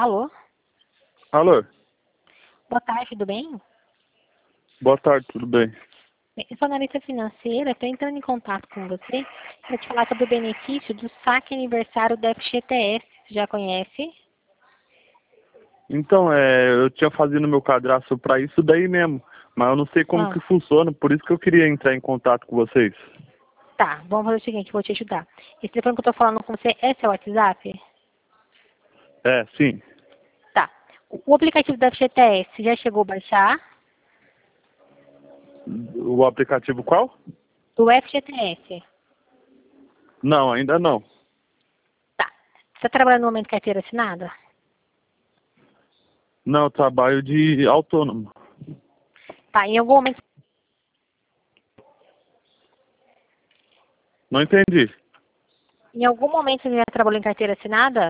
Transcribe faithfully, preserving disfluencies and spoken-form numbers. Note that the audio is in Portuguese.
Alô? Alô? Boa tarde, tudo bem? Boa tarde, tudo bem? Bem, eu sou analista financeira, estou entrando em contato com você para te falar sobre o benefício do saque aniversário da F G T S. Você já conhece? Então, é, eu tinha fazendo meu cadastro para isso daí mesmo, mas eu não sei como Ah, que funciona, por isso que eu queria entrar em contato com vocês. tá, vamos fazer o seguinte, vou te ajudar. Esse telefone que eu estou falando com você é seu WhatsApp? É, sim. Tá. O o aplicativo da F G T S já chegou a baixar? O aplicativo qual? Do F G T S. Não, ainda não. Tá. Você está trabalhando no momento de carteira assinada? Não, eu trabalho de autônomo. Tá, em algum momento. Não entendi. Em algum momento você já trabalhou em carteira assinada?